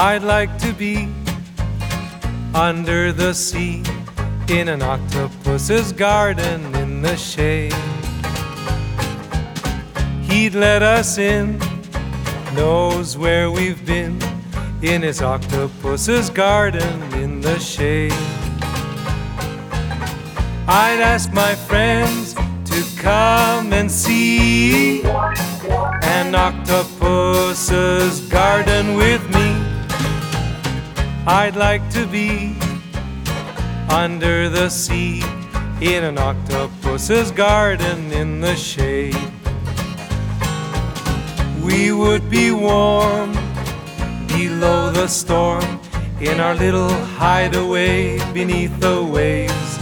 I'd like to be under the sea in an octopus's garden in the shade. He'd let us in, knows where we've been, in his octopus's garden in the shade. I'd ask my friends to come and see an octopus's garden with me. I'd like to be under the sea in an octopus's garden in the shade. We would be warm below the storm in our little hideaway beneath the waves,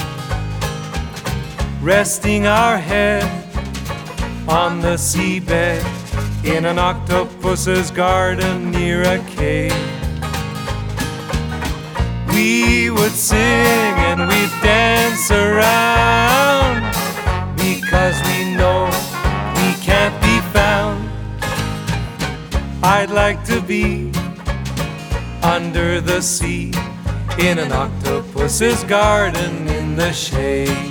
resting our head on the seabed in an octopus's garden near a cave. We would sing and we'd dance around because we know we can't be found. I'd like to be under the sea in an octopus's garden in the shade.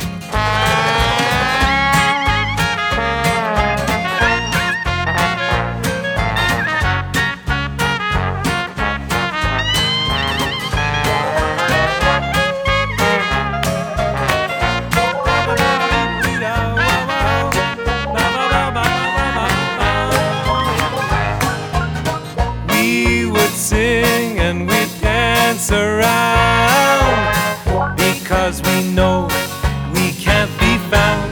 Sing and we dance around because we know we can't be found.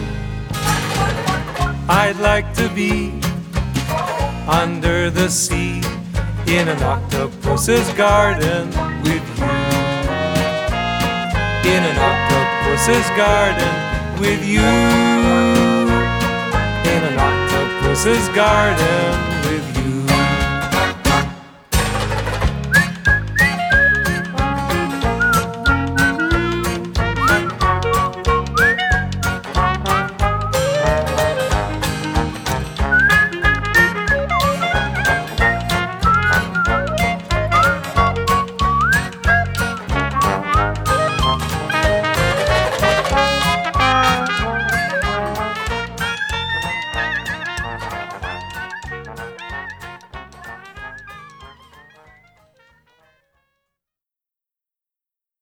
I'd like to be under the sea in an octopus's garden with you, in an octopus's garden with you, in an octopus's garden